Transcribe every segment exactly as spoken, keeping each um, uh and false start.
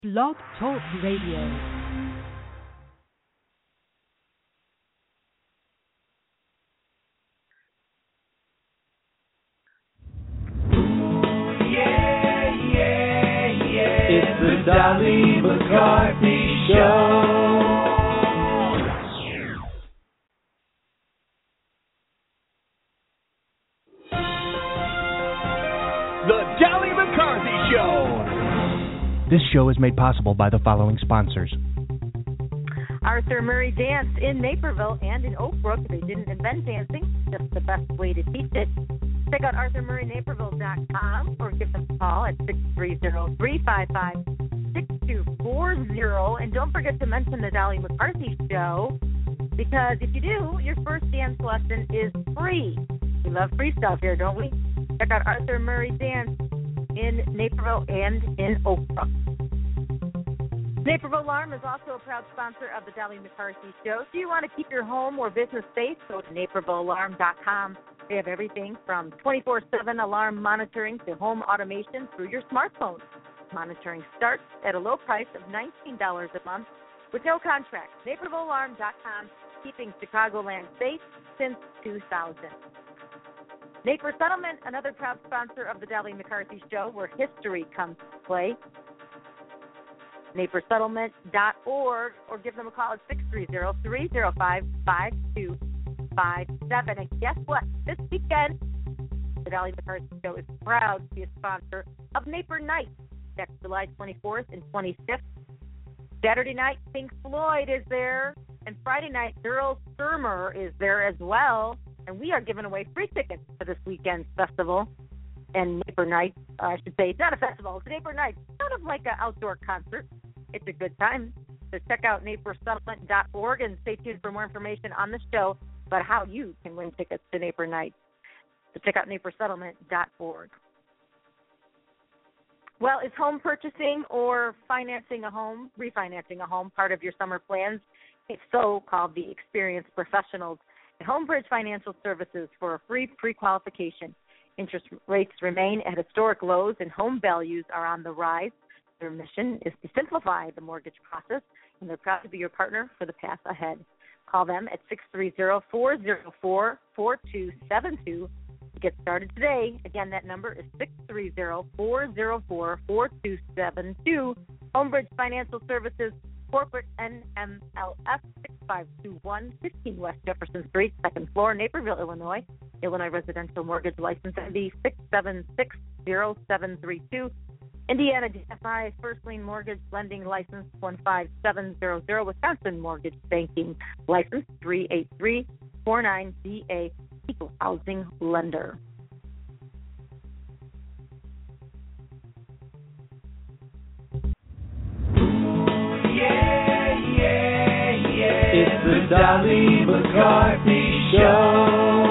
Blog Talk Radio. It's the Dolly McCarthy Show. The Dolly McCarthy Show. This show is made possible by the following sponsors. Arthur Murray Dance in Naperville and in Oak Brook. They didn't invent dancing, just the best way to teach it. Check out arthur murray naperville dot com or give them a call at six three zero, three five five, six two four zero. And don't forget to mention the Dolly McCarthy Show, because if you do, your first dance lesson is free. We love free stuff here, don't we? Check out Arthur Murray Dance in Naperville and in Oak Brook. Naperville Alarm is also a proud sponsor of the Dolly McCarthy Show. Do you want to keep your home or business safe? Go to naperville alarm dot com. They have everything from twenty-four seven alarm monitoring to home automation through your smartphone. Monitoring starts at a low price of nineteen dollars a month with no contract. naperville alarm dot com, keeping Chicagoland safe since two thousand. Naper Settlement, another proud sponsor of the Dolly McCarthy Show, where history comes to play. naper settlement dot org, or give them a call at six three zero, three zero five, five two five seven. And guess what? This weekend, the Dolly McCarthy Show is proud to be a sponsor of Naper Night. Next July twenty-fourth and twenty-fifth. Saturday night, Pink Floyd is there. And Friday night, Daryl Sturmer is there as well. And we are giving away free tickets for this weekend's festival. And Naper Night, uh, I should say, it's not a festival, it's Naper Night. It's kind of like an outdoor concert. It's a good time. So check out naper settlement dot org and stay tuned for more information on the show about how you can win tickets to Naper Night. So check out naper settlement dot org. Well, is home purchasing or financing a home, refinancing a home, part of your summer plans? It's so called the experienced professionals at Homebridge Financial Services for a free pre-qualification. Interest rates remain at historic lows and home values are on the rise. Their mission is to simplify the mortgage process, and they're proud to be your partner for the path ahead. Call them at six three zero, four zero four, four two seven two to get started today. Again, that number is six three zero, four zero four, four two seven two. Homebridge Financial Services, corporate N M L S six five two one, fifteen West Jefferson Street, second floor, Naperville, Illinois. Illinois Residential Mortgage License M D six seven six zero seven three two. Indiana D F I First Lien Mortgage Lending License one five seven zero zero. Wisconsin Mortgage Banking License three eight three four nine D A. Equal Housing Lender. Yeah, yeah, yeah. It's the Dolly McCarthy Show.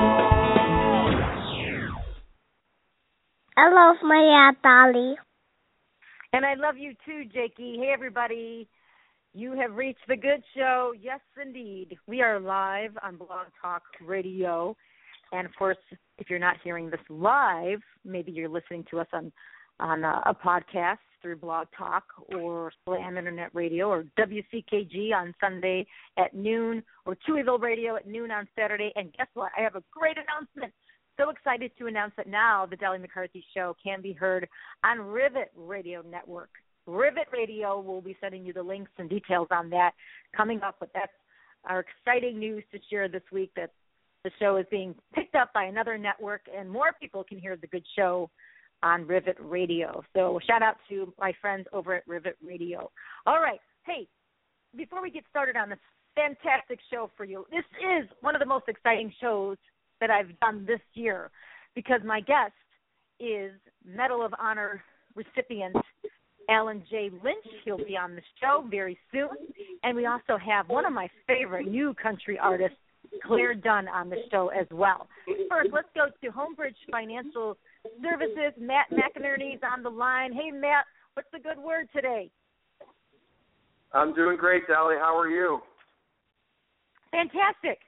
I love my Aunt Dolly. And I love you too, Jakey. Hey, everybody. You have reached the good show. Yes, indeed. We are live on Blog Talk Radio. And, of course, if you're not hearing this live, maybe you're listening to us on, on a, a podcast through Blog Talk or Slam Internet Radio or W C K G on Sunday at noon or Chewyville Radio at noon on Saturday. And guess what? I have a great announcement. So excited to announce that now the Dolly McCarthy Show can be heard on Rivet Radio Network. Rivet Radio will be sending you the links and details on that coming up, but that's our exciting news to share this week, that the show is being picked up by another network and more people can hear the good show on Rivet Radio. So shout out to my friends over at Rivet Radio. All right. Hey, before we get started on this fantastic show for you, this is one of the most exciting shows that I've done this year, because my guest is Medal of Honor recipient Alan J. Lynch. He'll be on the show very soon. And we also have one of my favorite new country artists, Claire Dunn, on the show as well. First, let's go to Homebridge Financial Services. Matt McInerney's on the line. Hey, Matt, what's the good word today? I'm doing great, Dolly. How are you? Fantastic.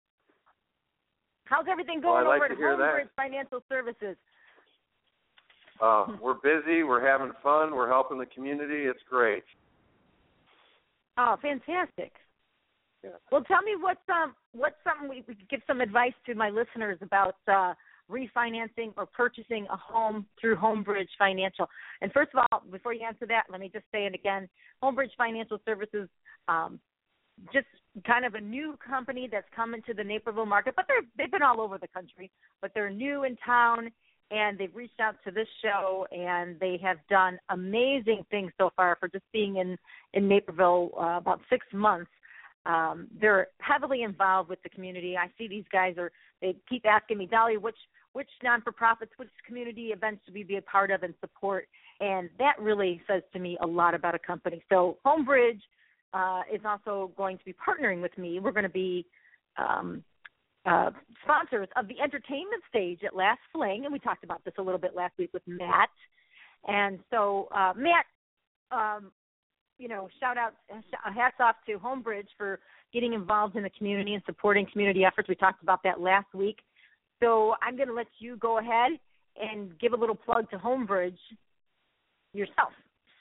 How's everything going well, over like at Homebridge Financial Services? Uh, we're busy. We're having fun. We're helping the community. It's great. Oh, fantastic. Yeah. Well, tell me what's um what's something we, we could give some advice to my listeners about uh, refinancing or purchasing a home through Homebridge Financial. And first of all, before you answer that, let me just say it again. Homebridge Financial Services, um, just kind of a new company that's come into the Naperville market, but they're they've been all over the country, but they're new in town. And they've reached out to this show, and they have done amazing things so far for just being in, in Naperville uh, about six months. Um, they're heavily involved with the community. I see these guys are, they keep asking me, Dolly, which, which non-for-profits, which community events should we be a part of and support? And that really says to me a lot about a company. So Homebridge uh, is also going to be partnering with me. We're going to be um, Uh, sponsors of the entertainment stage at Last Fling, and we talked about this a little bit last week with Matt. And so, uh, Matt, um, you know, shout out, hats off to Homebridge for getting involved in the community and supporting community efforts. We talked about that last week. So I'm going to let you go ahead and give a little plug to Homebridge yourself.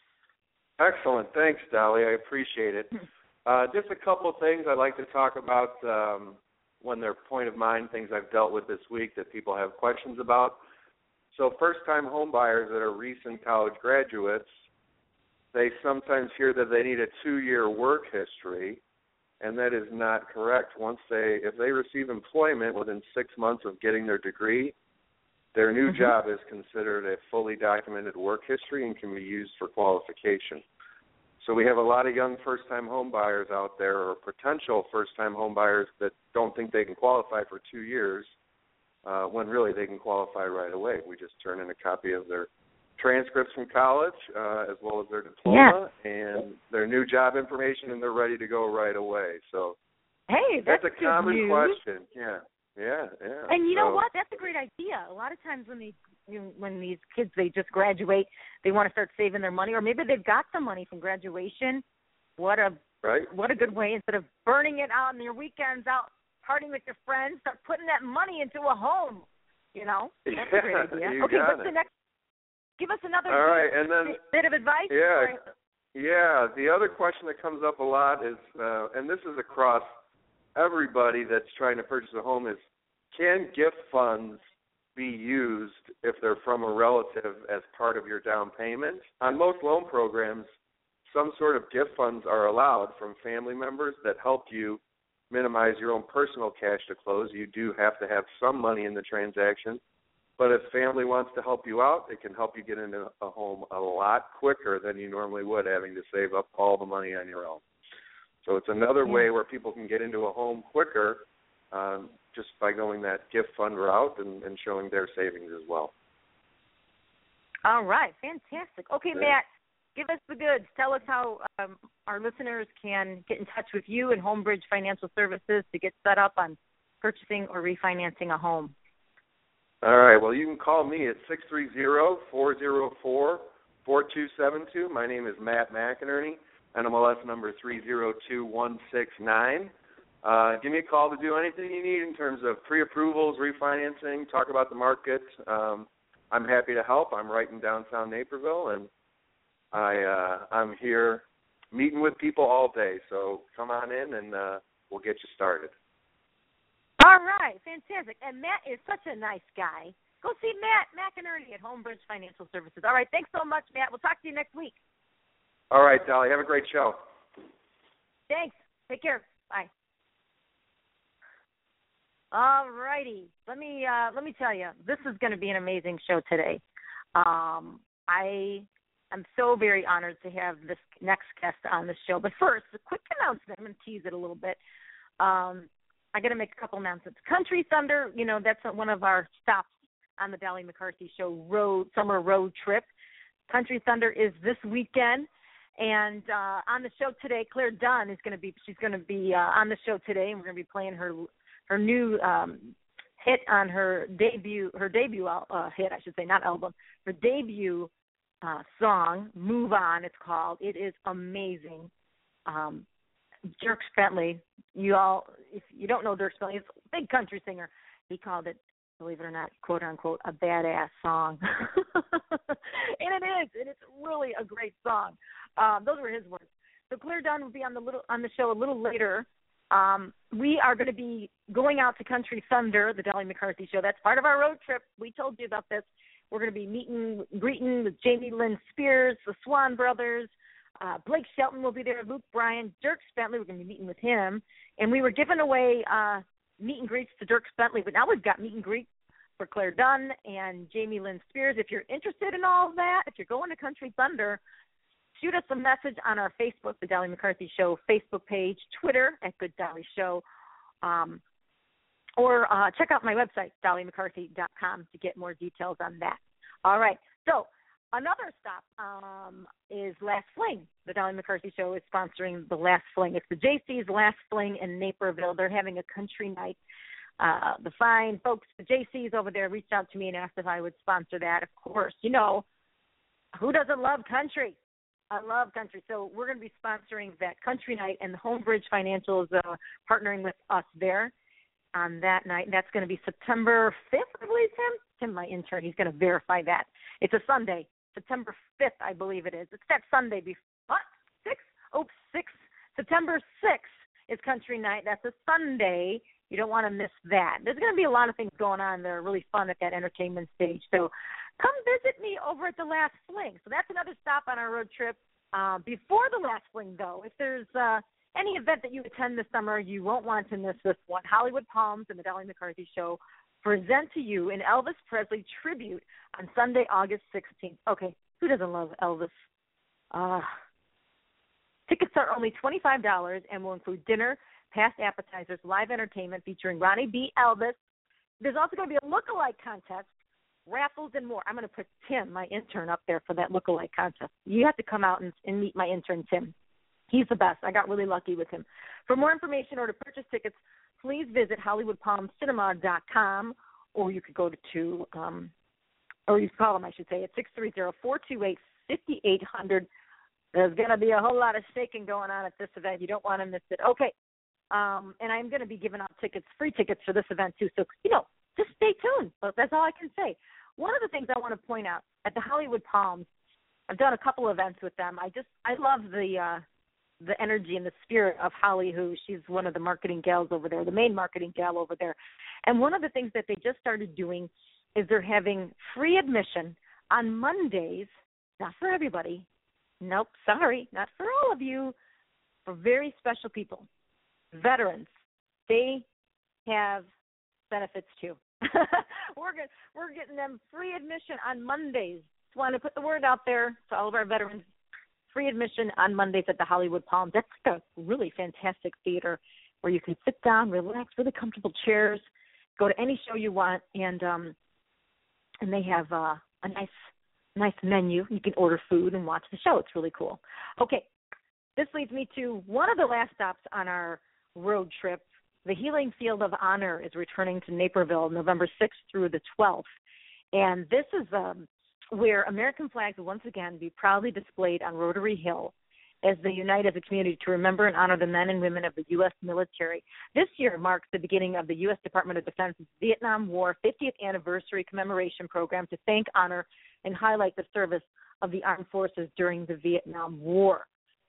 Excellent. Thanks, Dolly. I appreciate it. Uh, just a couple of things I'd like to talk about um, when they're point of mind, things I've dealt with this week that people have questions about. So first-time home buyers that are recent college graduates, they sometimes hear that they need a two-year work history, and that is not correct. Once they, if they receive employment within six months of getting their degree, their new mm-hmm. job is considered a fully documented work history and can be used for qualification. So we have a lot of young first-time home buyers out there, or potential first-time home buyers that don't think they can qualify for two years, uh, when really they can qualify right away. We just turn in a copy of their transcripts from college, uh, as well as their diploma, yeah. and their new job information, and they're ready to go right away. So hey, that's, that's a common news. question. Yeah, yeah, yeah. And you so, know what? That's a great idea. A lot of times when these you know, when these kids, they just graduate, they want to start saving their money, or maybe they've got some money from graduation. What a right. what a good way, instead of burning it out on your weekends, out partying with your friends, start putting that money into a home. You know, that's yeah, a great idea. You okay, got what's it. the next? Give us another All right, and then, bit of advice. Yeah, or? yeah. The other question that comes up a lot is, uh, and this is across everybody that's trying to purchase a home, is can gift funds be used if they're from a relative as part of your down payment? On most loan programs, some sort of gift funds are allowed from family members that help you minimize your own personal cash to close. You do have to have some money in the transaction, but if family wants to help you out, it can help you get into a home a lot quicker than you normally would, having to save up all the money on your own. So it's another yeah. way where people can get into a home quicker, um, just by going that gift fund route and, and showing their savings as well. All right, fantastic. Okay, yeah. Matt, give us the goods. Tell us how um, our listeners can get in touch with you and Homebridge Financial Services to get set up on purchasing or refinancing a home. All right, well, you can call me at six three zero, four zero four, four two seven two. My name is Matt McInerney, N M L S number three zero two one six nine. Uh, give me a call to do anything you need in terms of pre-approvals, refinancing, talk about the market. Um, I'm happy to help. I'm right in downtown Naperville, and I, uh, I'm here meeting with people all day. So come on in, and uh, we'll get you started. All right, fantastic. And Matt is such a nice guy. Go see Matt McInerney at Homebridge Financial Services. All right, thanks so much, Matt. We'll talk to you next week. All right, Dolly. Have a great show. Thanks. Take care. Bye. All righty. Let me uh, let me tell you, this is going to be an amazing show today. Um, I am so very honored to have this next guest on the show. But first, a quick announcement. I'm going to tease it a little bit. Um, I got to make a couple announcements. Country Thunder, you know, that's one of our stops on the Dolly McCarthy Show road summer road trip. Country Thunder is this weekend. And uh, on the show today, Claire Dunn is going to be, she's going to be uh, on the show today, and we're going to be playing her her new um, hit on her debut, her debut uh, hit, I should say, not album, her debut uh, song, Move On, it's called. It is amazing. Um, Dierks Bentley, you all, if you don't know Dierks Bentley, he's a big country singer. He called it believe it or not, quote unquote, a badass song. And it is, and it's really a great song. Um, those were his words. So Claire Dunn will be on the little on the show a little later. Um, we are going to be going out to Country Thunder, the Dolly McCarthy show. That's part of our road trip. We told you about this. We're going to be meeting, greeting with Jamie Lynn Spears, the Swan Brothers. Uh, Blake Shelton will be there, Luke Bryan, Dirk Bentley. We're going to be meeting with him. And we were giving away uh, meet and greets to Dirk Bentley, but now we've got meet and greet for Claire Dunn and Jamie Lynn Spears. If you're interested in all of that, if you're going to Country Thunder, shoot us a message on our Facebook, the Dolly McCarthy Show Facebook page, Twitter at Good Dolly Show, um, or uh, check out my website, dolly mccarthy dot com, to get more details on that. All right. So another stop um, is Last Fling. The Dolly McCarthy Show is sponsoring the Last Fling. It's the J C's Last Fling in Naperville. They're having a country night. Uh, the fine folks, the J C's over there, reached out to me and asked if I would sponsor that. Of course, you know, who doesn't love country? I love country. So we're going to be sponsoring that country night, and the Homebridge Financial is uh, partnering with us there on that night. And that's going to be September fifth, I believe, Tim. Tim, my intern, he's going to verify that. It's a Sunday, September fifth, I believe it is. It's that Sunday before, what, sixth? Oh, sixth. September sixth is country night. That's a Sunday. You don't want to miss that. There's going to be a lot of things going on that are really fun at that entertainment stage. So come visit me over at the Last Fling. So that's another stop on our road trip. Uh, before the Last Fling, though, if there's uh, any event that you attend this summer, you won't want to miss this one. Hollywood Palms and the Dolly McCarthy Show present to you an Elvis Presley tribute on Sunday, August sixteenth. Okay, who doesn't love Elvis? Uh, tickets are only twenty-five dollars and will include dinner, past appetizers, live entertainment featuring Ronnie B. Elvis. There's also going to be a look-alike contest, raffles, and more. I'm going to put Tim, my intern, up there for that look-alike contest. You have to come out and, and meet my intern, Tim. He's the best. I got really lucky with him. For more information or to purchase tickets, please visit hollywood palm cinema dot com, or you could go to, um, or you can call them, I should say, at six three zero, four two eight, five eight zero zero. There's going to be a whole lot of shaking going on at this event. You don't want to miss it. Okay. Um, and I'm going to be giving out tickets, free tickets for this event, too. So, you know, just stay tuned. But that's all I can say. One of the things I want to point out, at the Hollywood Palms, I've done a couple events with them. I just, I love the uh, the energy and the spirit of Holly, who she's one of the marketing gals over there, the main marketing gal over there. And one of the things that they just started doing is they're having free admission on Mondays, not for everybody. Nope, sorry, not for all of you, for very special people. Veterans, they have benefits too. we're get, we're getting them free admission on Mondays. Just want to put the word out there to all of our veterans. Free admission on Mondays at the Hollywood Palms. That's a really fantastic theater where you can sit down, relax, really comfortable chairs, go to any show you want, and um, and they have uh, a nice nice menu. You can order food and watch the show. It's really cool. Okay, this leads me to one of the last stops on our road trip. The Healing Field of Honor is returning to Naperville November sixth through the twelfth. And this is um, where American flags will once again be proudly displayed on Rotary Hill as they unite as a community to remember and honor the men and women of the U S military. This year marks the beginning of the U S Department of Defense's Vietnam War fiftieth Anniversary Commemoration Program to thank, honor, and highlight the service of the armed forces during the Vietnam War.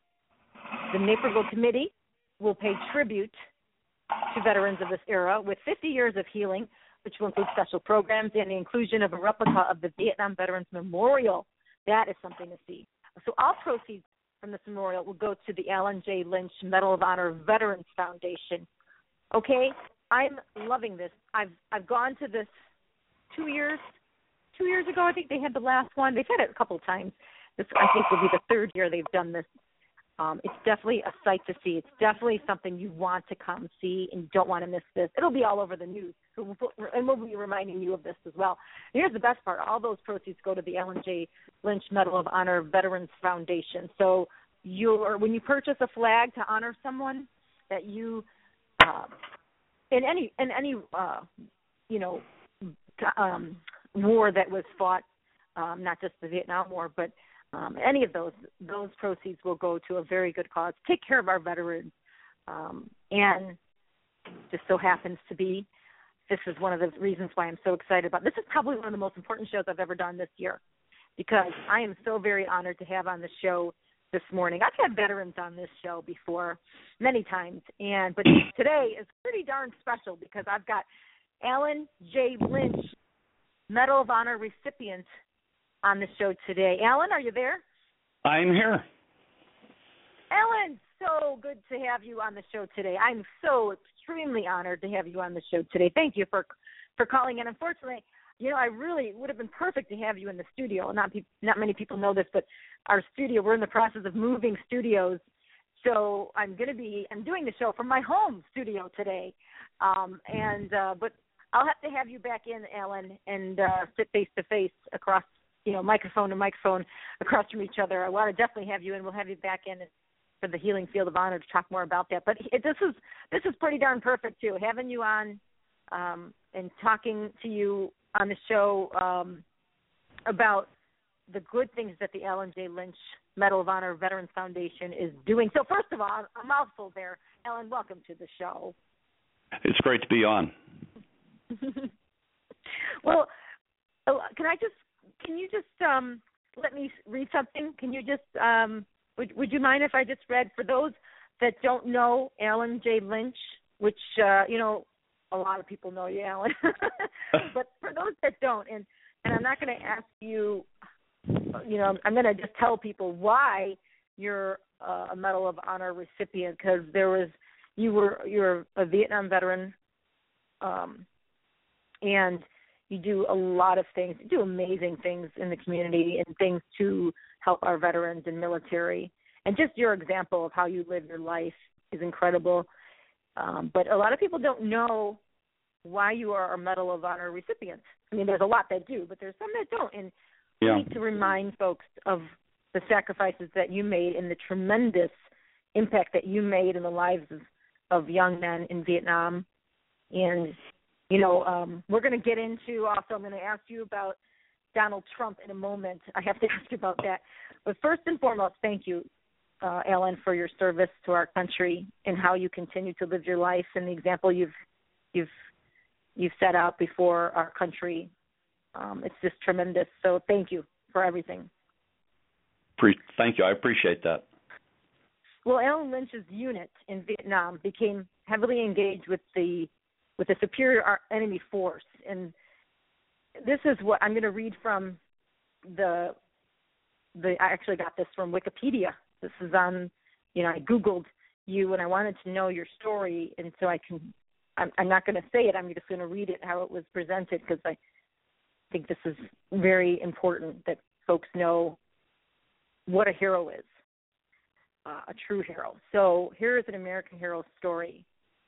The Naperville Committee will pay tribute to veterans of this era with fifty years of healing, which will include special programs and the inclusion of a replica of the Vietnam Veterans Memorial. That is something to see. So all proceeds from this memorial will go to the Alan J. Lynch Medal of Honor Veterans Foundation. Okay, I'm loving this. I've I've gone to this two years, two years ago. I think they had the last one. They've had it a couple of times. This I think will be the third year they've done this. Um, it's definitely a sight to see. It's definitely something you want to come see, and you don't want to miss this. It'll be all over the news, so we'll put, and we'll be reminding you of this as well. And here's the best part. All those proceeds go to the Alan J. Lynch Medal of Honor Veterans Foundation. So you're, when you purchase a flag to honor someone that you, uh, in any, in any uh, you know, um, war that was fought, um, not just the Vietnam War, but Um, any of those, those proceeds will go to a very good cause. Take care of our veterans. Um, and just so happens to be this is one of the reasons why I'm so excited about. This is probably one of the most important shows I've ever done this year, because I am so very honored to have on the show this morning. I've had veterans on this show before many times, and but today is pretty darn special because I've got Alan J. Lynch, Medal of Honor recipient, on the show today. Alan, are you there? I'm here. Alan, so good to have you on the show today. I'm so extremely honored to have you on the show today. Thank you for for calling in. Unfortunately, you know, I really would have been perfect to have you in the studio. Not pe- not many people know this, but our studio, we're in the process of moving studios. So I'm going to be, I'm doing the show from my home studio today. Um, and, uh, but I'll have to have you back in, Alan, and uh, sit face to face across, you know, microphone to microphone across from each other. I want to definitely have you in. We'll have you back in for the Healing Field of Honor to talk more about that. But it, this is, this is pretty darn perfect too. Having you on um, and talking to you on the show um, about the good things that the Alan J. Lynch Medal of Honor Veterans Foundation is doing. So first of all, a mouthful there. Alan, welcome to the show. It's great to be on. Well, can I just, can you just um, let me read something? Can you just, um, would, would you mind if I just read, for those that don't know Alan J. Lynch, which, uh, you know, a lot of people know you, Alan, but for those that don't, and, and I'm not going to ask you, you know, I'm going to just tell people why you're uh, a Medal of Honor recipient, because there was, you were, you're a Vietnam veteran, um, and you do a lot of things, you do amazing things in the community and things to help our veterans and military. And just your example of how you live your life is incredible. Um, but a lot of people don't know why you are a Medal of Honor recipient. I mean, there's a lot that do, but there's some that don't. And yeah. we need to remind folks of the sacrifices that you made and the tremendous impact that you made in the lives of, of young men in Vietnam. And, you know, um, we're going to get into, also I'm going to ask you about Donald Trump in a moment. I have to ask you about that. But first and foremost, thank you, uh, Alan, for your service to our country and how you continue to live your life and the example you've you've you've set out before our country. Um, it's just tremendous. So thank you for everything. Pre- thank you. I appreciate that. Well, Alan Lynch's unit in Vietnam became heavily engaged with the with a superior enemy force, and this is what I'm going to read from the the. I actually got this from Wikipedia. This is on, you know, I Googled you and I wanted to know your story, and so I can. I'm, I'm not going to say it. I'm just going to read it how it was presented, because I think this is very important that folks know what a hero is, uh, a true hero. So here is an American hero story.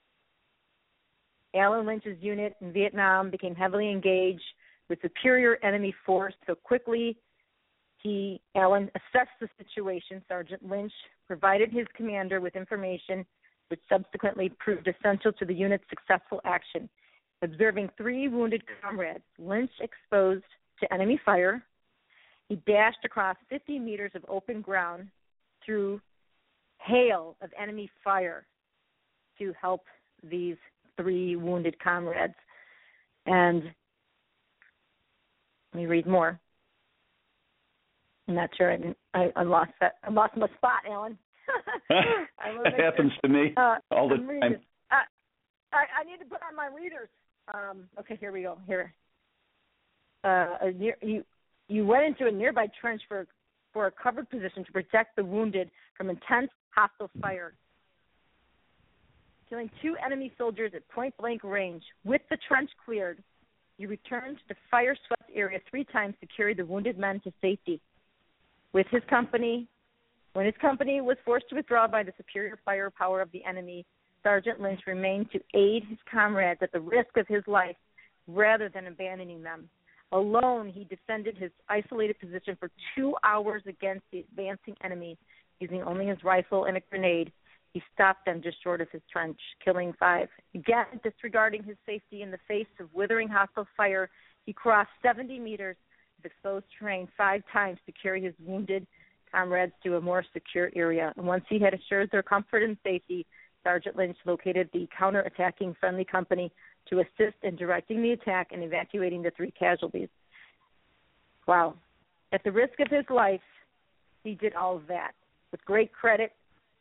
Alan Lynch's unit in Vietnam became heavily engaged with superior enemy force so quickly. He, Alan, assessed the situation. Sergeant Lynch provided his commander with information which subsequently proved essential to the unit's successful action. Observing three wounded comrades, Lynch exposed to enemy fire, he dashed across fifty meters of open ground through hail of enemy fire to help these three wounded comrades. And let me read more. I'm not sure. I, I, I lost that. I lost my spot, Alan. It happens to me uh, all the I'm time. Uh, I, I need to put on my readers. Um, okay, here we go. Here, uh, a near, you you went into a nearby trench for for a covered position to protect the wounded from intense hostile fire, killing two enemy soldiers at point-blank range. With the trench cleared, you returned to the fire-swept area three times to carry the wounded men to safety. With his company, when his company was forced to withdraw by the superior firepower of the enemy, Sergeant Lynch remained to aid his comrades at the risk of his life rather than abandoning them. Alone, he defended his isolated position for two hours against the advancing enemy, using only his rifle and a grenade. He stopped them just short of his trench, killing five. Again, disregarding his safety in the face of withering hostile fire, he crossed seventy meters of exposed terrain five times to carry his wounded comrades to a more secure area. And once he had assured their comfort and safety, Sergeant Lynch located the counter-attacking friendly company to assist in directing the attack and evacuating the three casualties. Wow. At the risk of his life, he did all of that with great credit.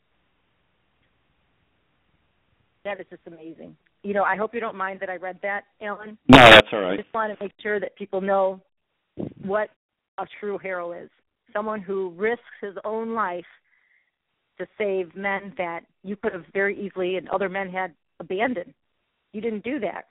That is just amazing. You know, I hope you don't mind that I read that, Alan. No, that's all right. I just want to make sure that people know what a true hero is. Someone who risks his own life to save men that you could have very easily and other men had abandoned. You didn't do that.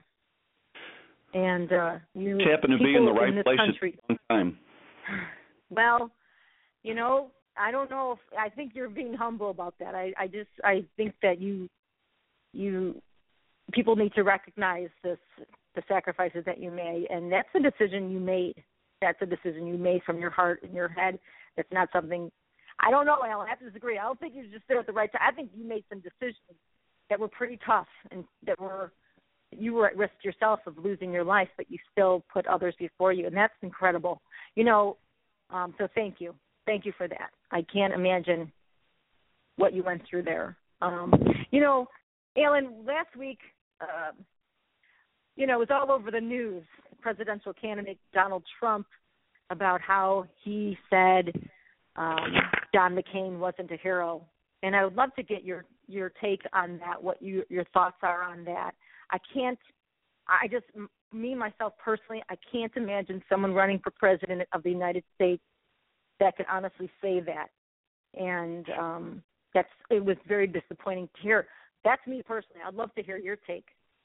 And uh, you just happened to be in the right in place country, at the wrong time. Well, you know, I don't know if I think you're being humble about that. I, I just I think that you you people need to recognize this the sacrifices that you made, and that's a decision you made. That's a decision you made from your heart and your head. It's not something I don't know, Alan. I have to disagree. I don't think you were just there at the right time. I think you made some decisions that were pretty tough and that were you were at risk yourself of losing your life, but you still put others before you, and that's incredible. You know, um, so thank you. Thank you for that. I can't imagine what you went through there. Um, you know, Alan, last week, uh, you know, it was all over the news, presidential candidate Donald Trump, about how he said um, John McCain wasn't a hero. And I would love to get your, your take on that, what you, your thoughts are on that. I can't, I just, me, myself personally, I can't imagine someone running for president of the United States that could honestly say that. And um, that's, it was very disappointing to hear. That's me personally. I'd love to hear your take.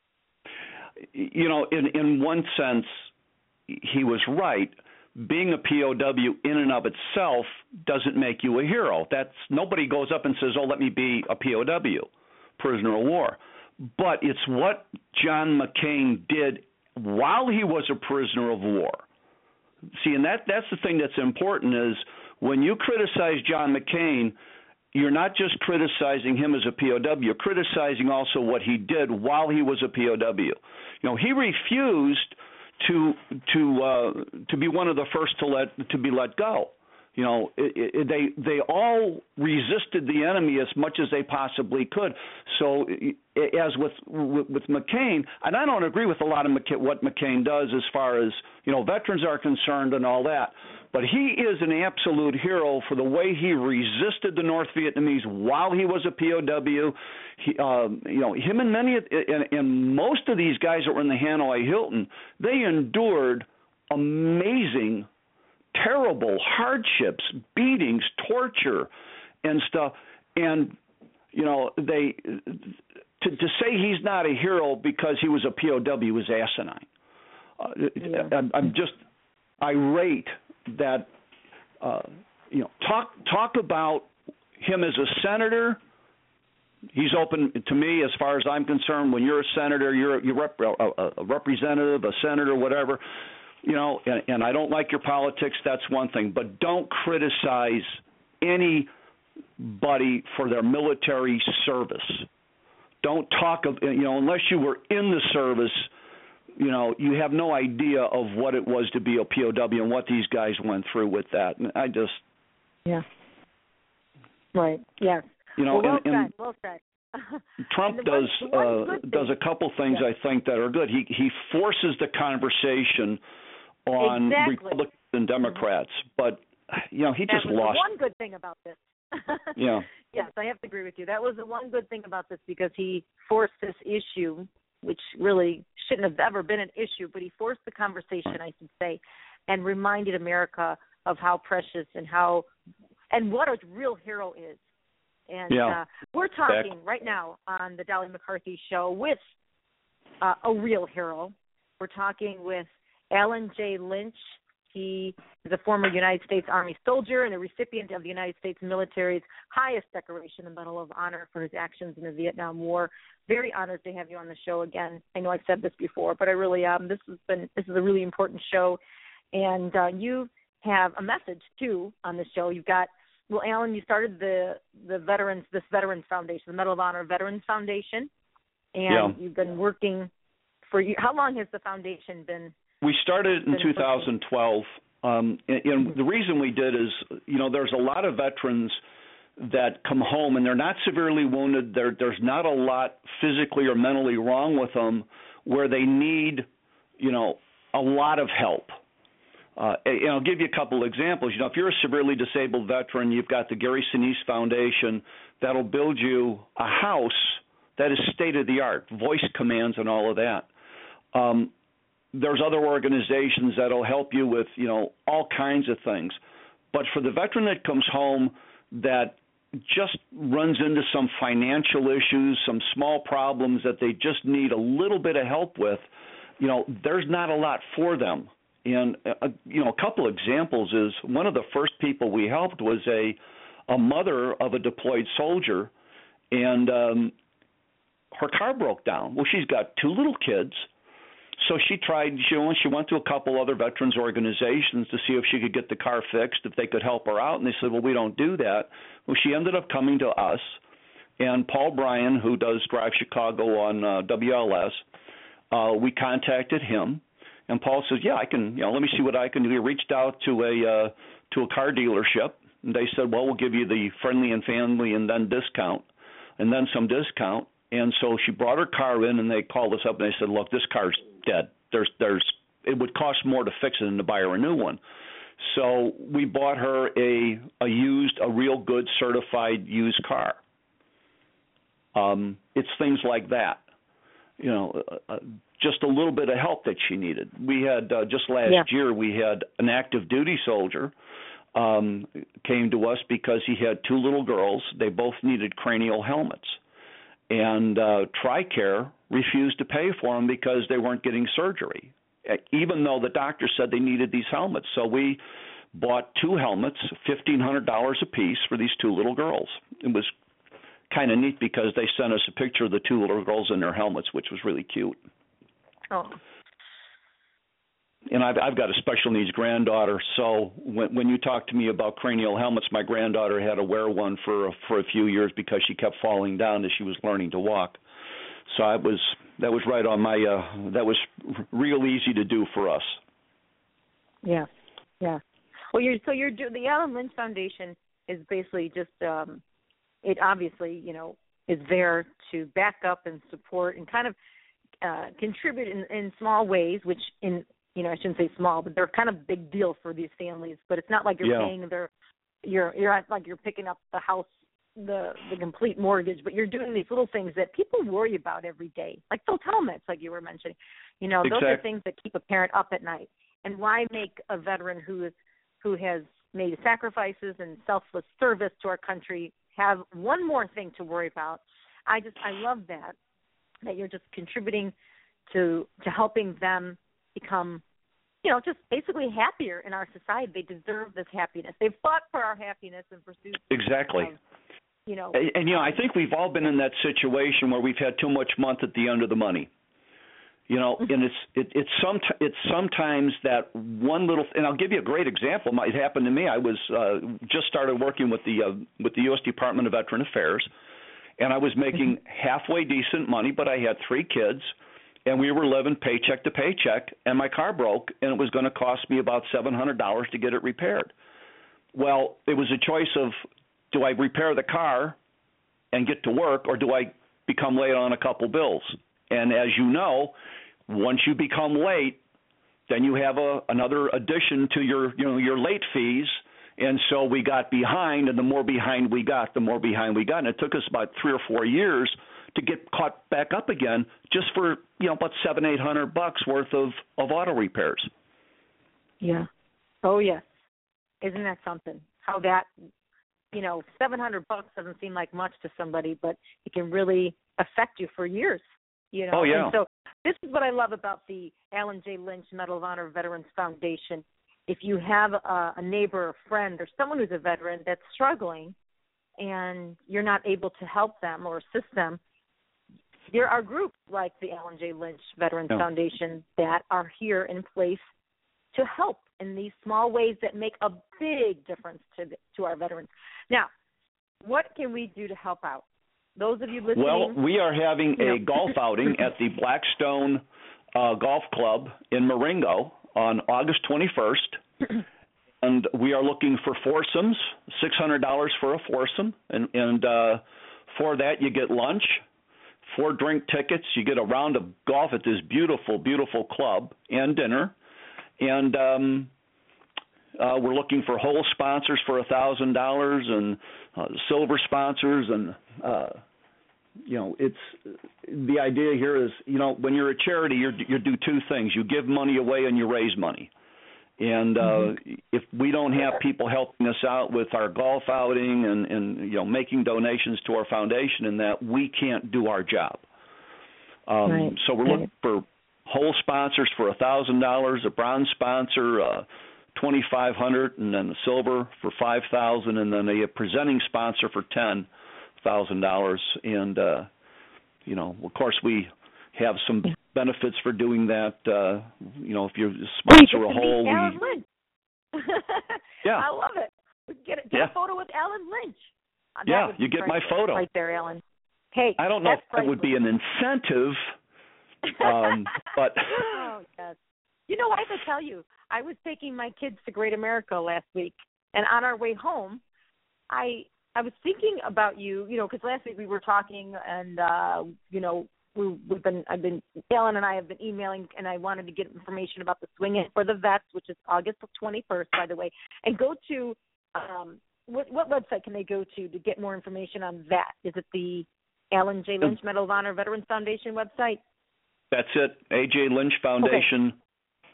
You know, in, in one sense, he was right. Being a P O W in and of itself doesn't make you a hero. That's nobody goes up and says, oh, let me be a P O W, prisoner of war. But it's what John McCain did while he was a prisoner of war. See, and that that's the thing that's important is when you criticize John McCain, you're not just criticizing him as a P O W, you're criticizing also what he did while he was a P O W. You know, he refused to to uh, to be one of the first to let to be let go. You know, it, it, they they all resisted the enemy as much as they possibly could. So, as with with, with McCain, and I don't agree with a lot of McCain, what McCain does as far as you know veterans are concerned and all that. But he is an absolute hero for the way he resisted the North Vietnamese while he was a P O W. He, uh, you know, him and many and, and most of these guys that were in the Hanoi Hilton, they endured amazing, terrible hardships, beatings, torture, and stuff. And you know, they to, to say he's not a hero because he was a P O W is asinine. Uh, yeah. I'm, I'm just irate that uh, you know talk talk about him as a senator. He's open to me as far as I'm concerned. When you're a senator, you're you're rep, a, a representative, a senator, whatever. You know, and, and I don't like your politics. That's one thing, but don't criticize anybody for their military service. Don't talk of you know unless you were in the service. You know, you have no idea of what it was to be a P O W and what these guys went through with that. And I just, yeah, right, yeah. You know, well, well and, and said, well said. Trump the does one, the uh, does a couple things yeah. I think that are good. He he forces the conversation on exactly. Republicans and Democrats, but you know he that just was lost. The one good thing about this. yeah. Yes, I have to agree with you. That was the one good thing about this because he forced this issue, which really shouldn't have ever been an issue, but he forced the conversation, I should say, and reminded America of how precious and how and what a real hero is. And yeah. uh, we're talking Back. right now on the Dolly McCarthy Show with uh, a real hero. We're talking with Alan J. Lynch. He is a former United States Army soldier and a recipient of the United States military's highest decoration, the Medal of Honor, for his actions in the Vietnam War. Very honored to have you on the show again. I know I've said this before, but I really am. Um, this has been this is a really important show, and uh, you have a message too on the show. You've got well, Alan, you started the the veterans this Veterans Foundation, the Medal of Honor Veterans Foundation, and yeah. you've been working for you. How long has the foundation been? We started in two thousand twelve, um, and, and the reason we did is, you know, there's a lot of veterans that come home and they're not severely wounded. There, there's not a lot physically or mentally wrong with them where they need, you know, a lot of help. Uh, and I'll give you a couple examples. You know, if you're a severely disabled veteran, you've got the Gary Sinise Foundation that'll build you a house that is state-of-the-art, voice commands and all of that. Um, there's other organizations that'll help you with, you know, all kinds of things. But for the veteran that comes home that just runs into some financial issues, some small problems that they just need a little bit of help with, you know, there's not a lot for them. And, uh, you know, a couple examples is one of the first people we helped was a, a mother of a deployed soldier, and um, her car broke down. Well, she's got two little kids. So she tried, she went, she went to a couple other veterans organizations to see if she could get the car fixed, if they could help her out. And they said, well, we don't do that. Well, she ended up coming to us. And Paul Bryan, who does Drive Chicago on uh, W L S, uh, we contacted him. And Paul says, yeah, I can, you know, let me see what I can do. He reached out to a, uh, to a car dealership. And they said, well, we'll give you the friendly and family and then discount, and then some discount. And so she brought her car in, and they called us up, and they said, look, this car's dead. There's, there's, it would cost more to fix it than to buy her a new one. So we bought her a, a used, a real good certified used car. Um, it's things like that, you know, uh, just a little bit of help that she needed. We had, uh, just last yeah. year, we had an active duty soldier um, came to us because he had two little girls. They both needed cranial helmets. And uh, TRICARE refused to pay for them because they weren't getting surgery, even though the doctor said they needed these helmets. So we bought two helmets, fifteen hundred dollars a piece for these two little girls. It was kind of neat because they sent us a picture of the two little girls in their helmets, which was really cute. Oh. And I've, I've got a special needs granddaughter, so when, when you talk to me about cranial helmets, my granddaughter had to wear one for for a few years because she kept falling down as she was learning to walk. So I was that was right on my uh, that was real easy to do for us. Yeah, yeah. Well, you're so you're the Alan Lynch Foundation is basically just um, it obviously you know is there to back up and support and kind of uh, contribute in, in small ways, which in you know, I shouldn't say small, but they're kind of big deal for these families. But it's not like you're yeah. paying their, you're you're not like you're picking up the house, the the complete mortgage. But you're doing these little things that people worry about every day, like those helmets, like you were mentioning. You know, exactly. those are things that keep a parent up at night. And why make a veteran who is who has made sacrifices and selfless service to our country have one more thing to worry about? I just I love that that you're just contributing to to helping them become, you know, just basically happier in our society. They deserve this happiness. They've fought for our happiness and pursuit. Exactly. Of, you know, and, and you know, I think we've all been in that situation where we've had too much month at the end of the money. You know, and it's it, it's some it's sometimes that one little. And I'll give you a great example. It happened to me. I was uh, just started working with the uh, with the U S Department of Veteran Affairs, and I was making halfway decent money, but I had three kids. And we were living paycheck to paycheck, and my car broke, and it was going to cost me about seven hundred dollars to get it repaired. Well, it was a choice of, do I repair the car and get to work, or do I become late on a couple bills? And as you know, once you become late, then you have a, another addition to your, you know, your late fees. And so we got behind, and the more behind we got, the more behind we got. And it took us about three or four years to get caught back up again, just for, you know, about seven, eight hundred bucks worth of, of auto repairs. Yeah. Oh yes. Isn't that something? How that, you know, seven hundred bucks doesn't seem like much to somebody, but it can really affect you for years. You know. Oh yeah. And so this is what I love about the Alan J. Lynch Medal of Honor Veterans Foundation. If you have a, a neighbor, a friend, or someone who's a veteran that's struggling, and you're not able to help them or assist them, there are groups like the Alan J. Lynch Veterans yeah. Foundation that are here in place to help in these small ways that make a big difference to the, to our veterans. Now, what can we do to help out? Those of you listening. Well, we are having a know. golf outing at the Blackstone uh, Golf Club in Marengo on August twenty-first. and we are looking for foursomes, six hundred dollars for a foursome. And, and uh, for that, you get lunch, four drink tickets. You get a round of golf at this beautiful, beautiful club and dinner. And um, uh, we're looking for whole sponsors for one thousand dollars and uh, silver sponsors. And, uh, you know, it's the idea here is, you know, when you're a charity, you're, you do two things. You give money away and you raise money. And uh, mm-hmm. if we don't have people helping us out with our golf outing and, and, you know, making donations to our foundation and that, we can't do our job. Um, right. So we're looking for whole sponsors for one thousand dollars, a bronze sponsor, uh, twenty-five hundred dollars, and then a silver for five thousand dollars, and then a presenting sponsor for ten thousand dollars. And, uh, you know, of course, we have some benefits for doing that. Uh, you know, if you sponsor a whole, Alan we, Lynch. yeah, I love it. We get, a, get yeah. a photo with Alan Lynch. Uh, yeah, you get my photo right there, Alan. Hey, I don't know if that priceless. would be an incentive, um, but oh yes. You know, I have to tell you, I was taking my kids to Great America last week, and on our way home, I I was thinking about you. You know, because last week we were talking, and uh, you know. We, we've been, I've been, Alan and I have been emailing, and I wanted to get information about the Swing It for the Vets, which is August twenty-first, by the way. And go to, um, what, what website can they go to to get more information on that? Is it the Alan J. Lynch Medal of Honor Veterans Foundation website? That's it, A J Lynch Foundation. Okay.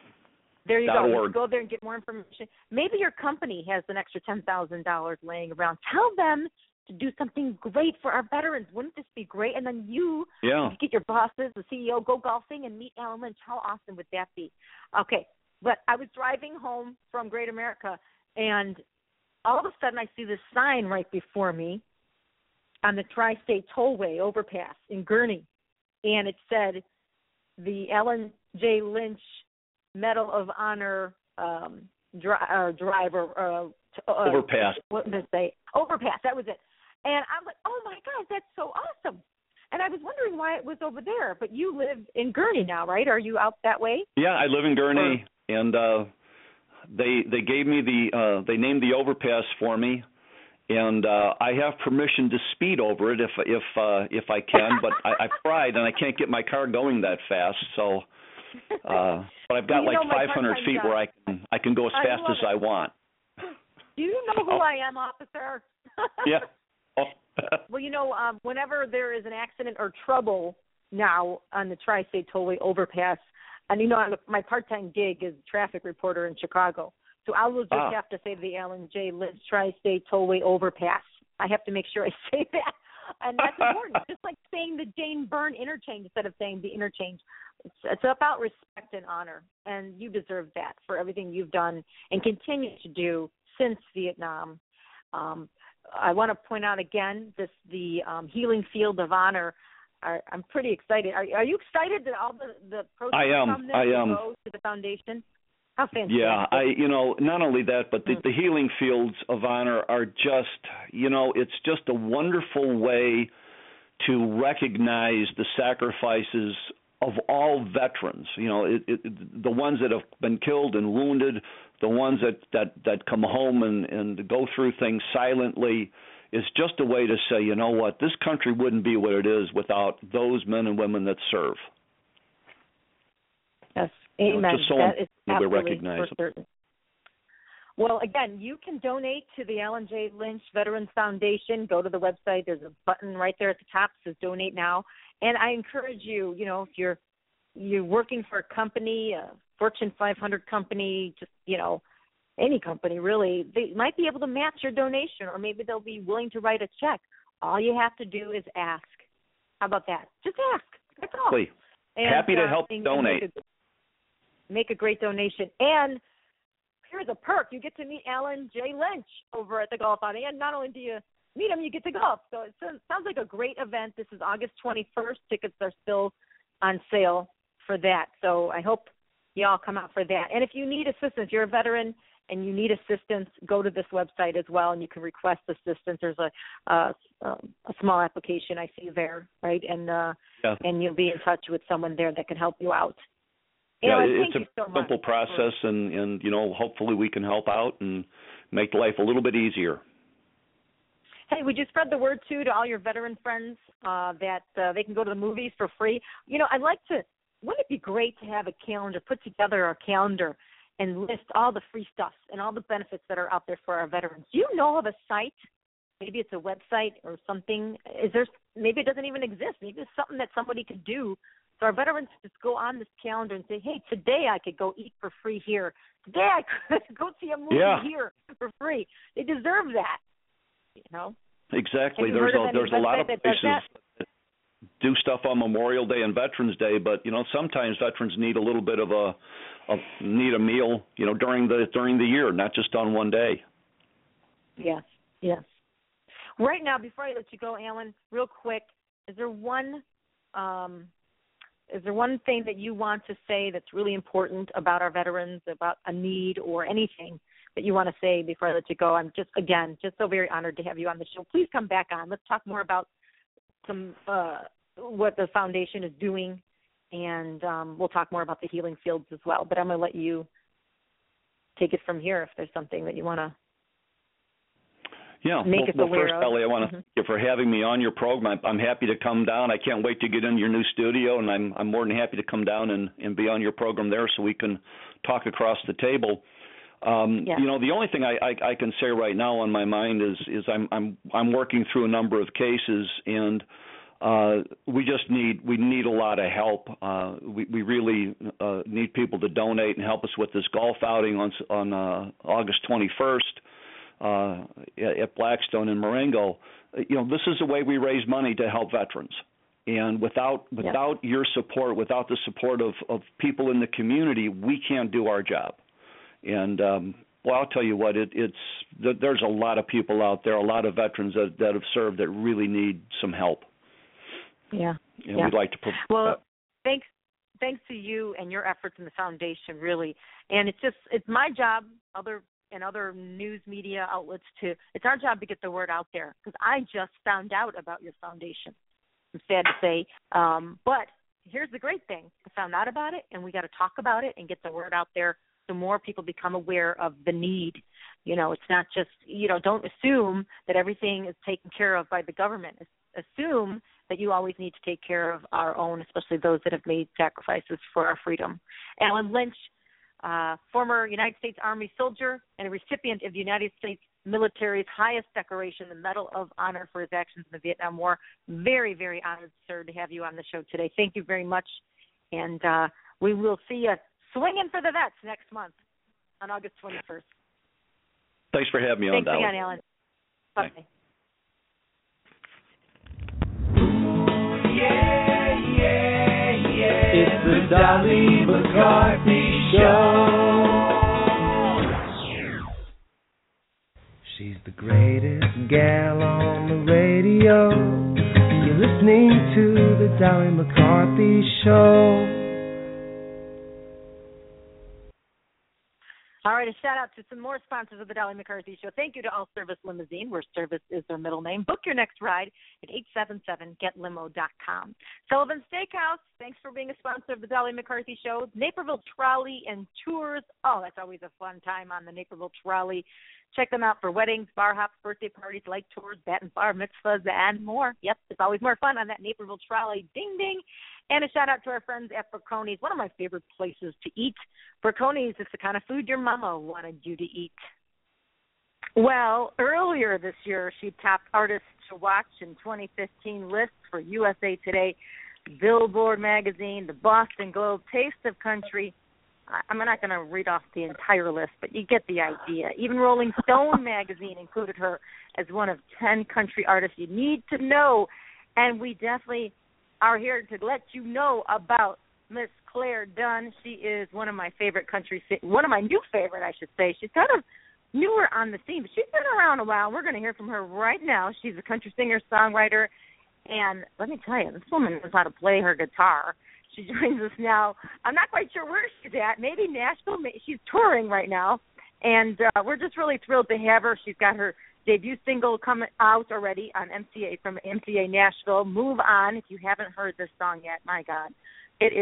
There you go. Org. You go there and get more information. Maybe your company has an extra ten thousand dollars laying around. Tell them to do something great for our veterans. Wouldn't this be great? And then you, yeah. you get your bosses, the C E O, go golfing and meet Alan Lynch. How awesome would that be? Okay, but I was driving home from Great America, and all of a sudden I see this sign right before me on the Tri-State Tollway overpass in Gurnee, and it said the Alan J. Lynch Medal of Honor um, dri- uh, driver uh, uh, overpass. What did it say? Overpass. That was it. And I'm like, oh, my God, that's so awesome. And I was wondering why it was over there. But you live in Gurnee now, right? Are you out that way? Yeah, I live in Gurnee, or, and uh, they they gave me the uh, they named the overpass for me, and uh, I have permission to speed over it if if uh, if I can. But I, I've tried, and I can't get my car going that fast. So, uh, but I've got well, like know, five hundred feet job. where I can I can go as I fast as it. I want. Do you know who oh. I am, officer? Yeah. Oh. Well, you know, um, whenever there is an accident or trouble now on the Tri-State Tollway overpass, and, you know, I'm, my part-time gig is traffic reporter in Chicago, so I will just ah. have to say the Alan J. Lynch Tri-State Tollway overpass. I have to make sure I say that, and that's important. Just like saying the Jane Byrne interchange instead of saying the interchange. It's, it's about respect and honor, and you deserve that for everything you've done and continue to do since Vietnam. Um, I want to point out again this the um, Healing Field of Honor. Are, I'm pretty excited. Are, are you excited that all the the proceeds I am. from this I am. go to the foundation? How fantastic! Yeah, I you know not only that, but the, the Healing Fields of Honor are just you know it's just a wonderful way to recognize the sacrifices of all veterans. You know, it, it, the ones that have been killed and wounded, the ones that, that, that come home and, and go through things silently, is just a way to say, you know what, this country wouldn't be what it is without those men and women that serve. Yes, amen. You know, just so that is we absolutely recognize for certain. Well, again, you can donate to the Alan J. Lynch Veterans Foundation. Go to the website. There's a button right there at the top that says Donate Now. And I encourage you, you know, if you're you're working for a company, a Fortune five hundred company, just, you know, any company really, they might be able to match your donation, or maybe they'll be willing to write a check. All you have to do is ask. How about that? Just ask. That's all. Please. And, Happy to uh, help and, donate. And make, a, make a great donation. And here's a perk. You get to meet Alan J. Lynch over at the golf outing. And not only do you meet him, you get to golf. So it sounds like a great event. This is August twenty-first. Tickets are still on sale for that. So I hope you all come out for that. And if you need assistance, you're a veteran and you need assistance, go to this website as well, and you can request assistance. There's a a, a small application I see there, right? And uh, yeah. and you'll be in touch with someone there that can help you out. Yeah, Alan, it's thank a you so simple much. process, and, and, you know, hopefully we can help out and make life a little bit easier. Hey, would you spread the word, too, to all your veteran friends uh, that uh, they can go to the movies for free? You know, I'd like to, wouldn't it be great to have a calendar, put together a calendar and list all the free stuff and all the benefits that are out there for our veterans? Do you know of a site? Maybe it's a website or something. Is there? Maybe it doesn't even exist. Maybe it's something that somebody could do. So our veterans just go on this calendar and say, hey, today I could go eat for free here. Today I could go see a movie yeah. here for free. They deserve that, you know. Exactly. There's a, there's a lot of places that that do stuff on Memorial Day and Veterans Day, but, you know, sometimes veterans need a little bit of a, a need a meal, you know, during the during the year, not just on one day. Yes, yes. Right now, before I let you go, Alan, real quick, is there one um, is there one thing that you want to say that's really important about our veterans, about a need or anything that you want to say before I let you go? I'm just, again, just so very honored to have you on the show. Please come back on. Let's talk more about some uh, what the foundation is doing, and um, we'll talk more about the healing fields as well. But I'm going to let you take it from here if there's something that you want to Yeah, make well, us well aware first, of. Ellie, I want to Mm-hmm. thank you for having me on your program. I'm happy to come down. I can't wait to get in your new studio, and I'm I'm more than happy to come down and, and be on your program there so we can talk across the table. Um, Yeah. You know, the only thing I, I, I can say right now on my mind is is I'm I'm I'm working through a number of cases, and uh, we just need we need a lot of help. Uh, we we really uh, need people to donate and help us with this golf outing on on uh, August twenty-first. Uh, at Blackstone in Marengo. You know, this is the way we raise money to help veterans. And without without yeah. your support, without the support of, of people in the community, we can't do our job. And um, well, I'll tell you what, it, it's there's a lot of people out there, a lot of veterans that, that have served that really need some help. Yeah. And yeah. we'd like to. Pro- well, uh, thanks. Thanks to you and your efforts in the foundation, really. And it's just it's my job. Other. and other news media outlets to, it's our job to get the word out there, because I just found out about your foundation. I'm sad to say. Um, but here's the great thing. I found out about it, and we got to talk about it and get the word out there so more people become aware of the need. You know, it's not just, you know, don't assume that everything is taken care of by the government. Assume that you always need to take care of our own, especially those that have made sacrifices for our freedom. Alan Lynch, Uh, former United States Army soldier and a recipient of the United States military's highest decoration, the Medal of Honor for his actions in the Vietnam War. Very, very honored, sir, to have you on the show today. Thank you very much. And uh, we will see you swinging for the vets next month on August twenty-first. Thanks for having me Thanks on, again, Alan. Bye. Bye. Yeah, yeah, yeah. It's the Dolly McCarthy Show. She's the greatest gal on the radio. You're listening to the Dolly McCarthy Show. All right, a shout-out to some more sponsors of the Dolly McCarthy Show. Thank you to All Service Limousine, where service is their middle name. Book your next ride at eight seven seven get limo dot com. Sullivan Steakhouse, thanks for being a sponsor of the Dolly McCarthy Show. Naperville Trolley and Tours. Oh, that's always a fun time on the Naperville Trolley. Check them out for weddings, bar hops, birthday parties, light tours, bat and bar mitzvahs, and more. Yep, it's always more fun on that Naperville Trolley. Ding, ding. And a shout-out to our friends at Bracconi's, one of my favorite places to eat. Bracconi's is the kind of food your mama wanted you to eat. Well, earlier this year, she topped artists to watch in twenty fifteen lists for U S A Today, Billboard Magazine, the Boston Globe, Taste of Country. I'm not going to read off the entire list, but you get the idea. Even Rolling Stone magazine included her as one of ten country artists you need to know. And we definitely are here to let you know about Miss Claire Dunn. She is one of my favorite country, one of my new favorite, I should say. She's kind of newer on the scene, but she's been around a while. We're going to hear from her right now. She's a country singer, songwriter, and let me tell you, this woman knows how to play her guitar. She joins us now. I'm not quite sure where she's at. Maybe Nashville. She's touring right now, and uh, we're just really thrilled to have her. She's got her debut single coming out already on M C A from M C A Nashville. Move On. If you haven't heard this song yet, my God, it is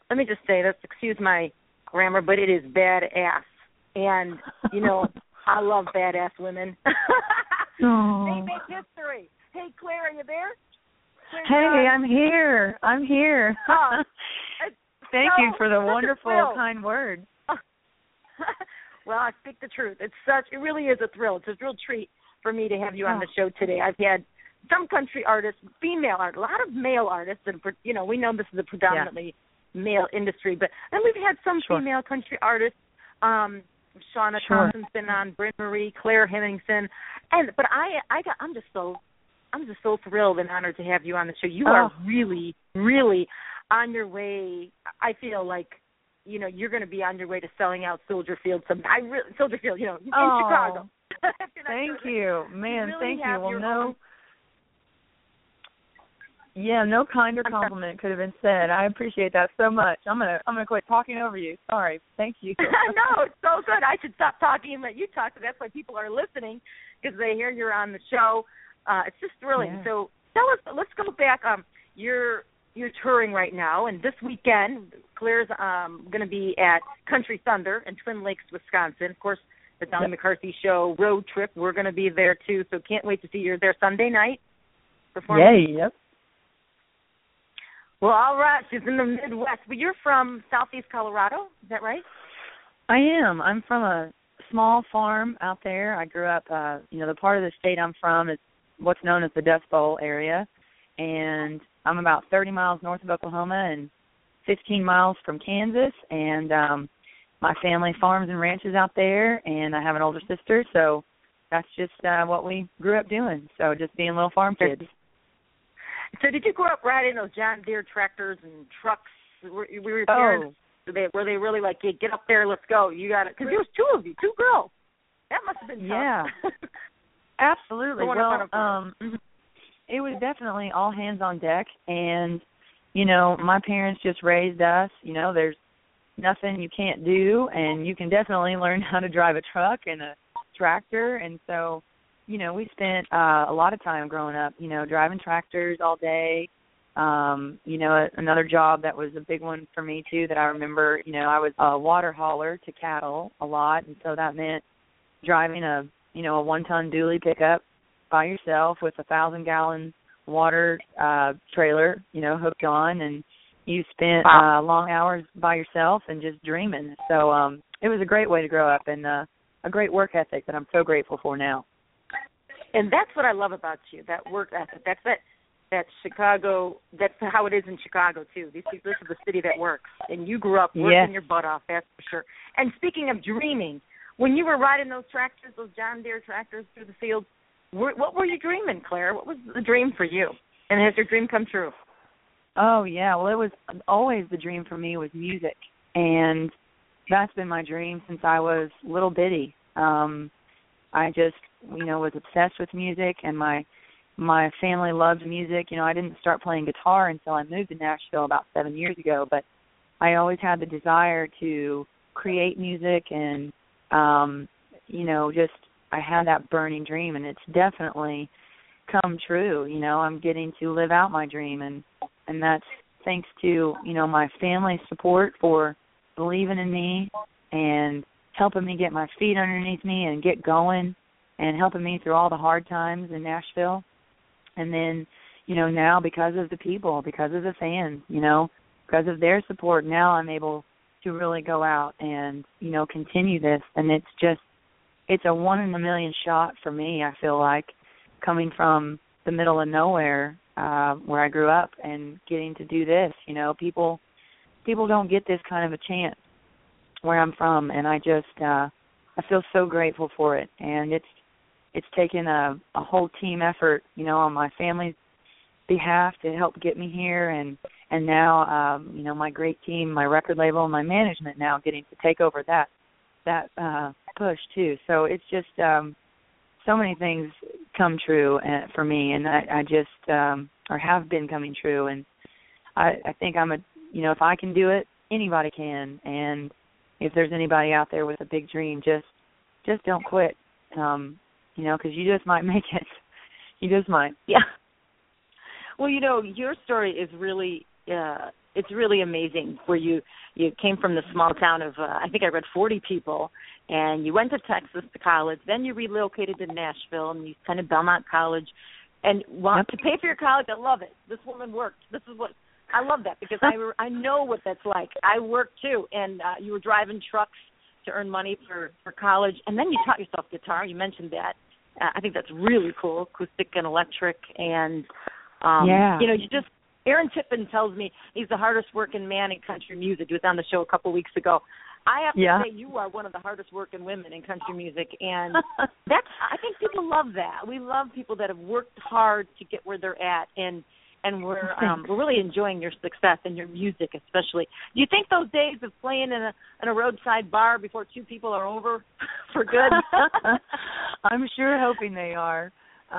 let me just say this, excuse my grammar, but it is badass. And, you know, I love badass women. They make history. Hey, Claire, are you there? Claire, hey, uh, I'm here. I'm here. Oh, Thank so, you for the wonderful, kind words. Well, I speak the truth. It's such, it really is a thrill. It's a real treat for me to have you on the show today. I've had some country artists, female artists, a lot of male artists, and, you know, we know this is a predominantly yeah. male industry, but then we've had some sure. female country artists. Um, Shauna sure. Thompson's been on, Bryn Marie, Claire Hemmingson, and but I, I got, I'm just so, I'm just so thrilled and honored to have you on the show. You oh. are really, really on your way. I feel like, you know, you're going to be on your way to selling out Soldier Field. Some, I really, Soldier Field, you know, in oh, Chicago. Thank you, man. You really thank you. Well, no. Own... Yeah, no kinder compliment could have been said. I appreciate that so much. I'm gonna I'm gonna quit talking over you. Sorry. Thank you. No, it's so good. I should stop talking and let you talk. That's why people are listening, because they hear you're on the show. Uh, it's just thrilling. Yeah. So tell us. Let's go back. Um, you're you're touring right now, and this weekend, Claire's um going to be at Country Thunder in Twin Lakes, Wisconsin. Of course, the Dolly yep. McCarthy Show road trip. We're going to be there too. So can't wait to see you there Sunday night performing. Yay! Yep. Well, all right. She's in the Midwest, but you're from Southeast Colorado. Is that right? I am. I'm from a small farm out there. I grew up, uh, you know, the part of the state I'm from is what's known as the Dust Bowl area, and I'm about thirty miles north of Oklahoma and fifteen miles from Kansas, and um, my family farms and ranches out there, and I have an older sister, so that's just uh, what we grew up doing, so just being little farm kids. So did you grow up riding those John Deere tractors and trucks? Were, were your parents, oh. were, they, were they really like, hey, get up there, let's go, you got it? Because there was two of you, two girls. That must have been tough. Yeah, absolutely. Well, um, it was definitely all hands on deck, and, you know, my parents just raised us. You know, there's nothing you can't do, and you can definitely learn how to drive a truck and a tractor, and so, you know, we spent uh, a lot of time growing up, you know, driving tractors all day. Um, you know, another job that was a big one for me, too, that I remember, you know, I was a water hauler to cattle a lot, and so that meant driving a, you know, a one-ton dually pickup by yourself with a thousand-gallon water uh, trailer, you know, hooked on, and you spent wow. uh, long hours by yourself and just dreaming. So um, it was a great way to grow up and uh, a great work ethic that I'm so grateful for now. And that's what I love about you, that work ethic. That's that, that Chicago, that's how it is in Chicago, too. This, this is the city that works. And you grew up working yes. your butt off, that's for sure. And speaking of dreaming, when you were riding those tractors, those John Deere tractors through the fields, what were you dreaming, Claire? What was the dream for you? And has your dream come true? Oh, yeah. Well, it was always the dream for me was music. And that's been my dream since I was little bitty. Um, I just, you know, was obsessed with music, and my my family loved music. You know, I didn't start playing guitar until I moved to Nashville about seven years ago, but I always had the desire to create music and, um, you know, just I had that burning dream, and it's definitely come true. You know, I'm getting to live out my dream, and, and that's thanks to, you know, my family's support for believing in me and helping me get my feet underneath me and get going and helping me through all the hard times in Nashville. And then, you know, now because of the people, because of the fans, you know, because of their support, now I'm able to really go out and, you know, continue this. And it's just, it's a one in a million shot for me, I feel like, coming from the middle of nowhere uh, where I grew up and getting to do this. You know, people people don't get this kind of a chance where I'm from, and I just uh, I feel so grateful for it. And it's it's taken a, a whole team effort, you know, on my family's behalf to help get me here, and and now um, you know, my great team, my record label, and my management now getting to take over that that uh, push too. So it's just um, so many things come true uh, for me, and I, I just um, or have been coming true, and I, I think I'm a you know, if I can do it, anybody can. And if there's anybody out there with a big dream, just just don't quit, um, you know, because you just might make it. You just might. Yeah. Well, you know, your story is really uh, it's really amazing where you you came from the small town of uh, I think I read forty people, and you went to Texas to college. Then you relocated to Nashville, and you attended Belmont College. And want to pay for your college, I love it. This woman worked. This is what I love that because I I know what that's like. I worked too, and uh, you were driving trucks to earn money for, for college, and then you taught yourself guitar. You mentioned that. Uh, I think that's really cool, acoustic and electric, and um, yeah. you know, you just. Aaron Tippin tells me he's the hardest working man in country music. He was on the show a couple weeks ago. I have to yeah. say you are one of the hardest working women in country music, and that's I think people love that. We love people that have worked hard to get where they're at, and and we're um, we're really enjoying your success and your music especially. Do you think those days of playing in a in a roadside bar before two people are over for good? I'm sure hoping they are.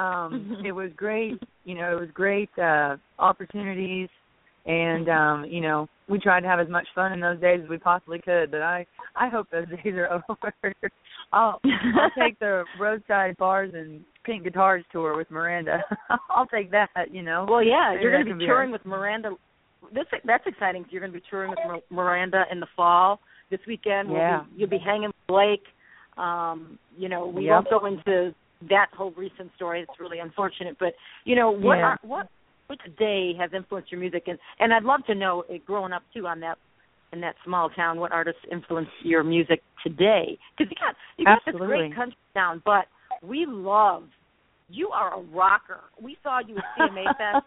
Um, it was great, you know, it was great uh, opportunities. And, um, you know, we tried to have as much fun in those days as we possibly could, but I, I hope those days are over. I'll, I'll take the roadside bars and pink guitars tour with Miranda. I'll take that, you know. Well, yeah, Maybe you're going to be be touring a... with Miranda. This That's exciting. You're going to be touring with Miranda in the fall. This weekend, we'll yeah. be, you'll be hanging with Blake. Um, you know, we yep. won't go into that whole recent story. It's really unfortunate. But, you know, what yeah. are, what Which day has influenced your music, and and I'd love to know, uh, growing up too on that in that small town, what artists influenced your music today? Because you got you got this great country sound, but we love you are a rocker. We saw you at C M A Fest,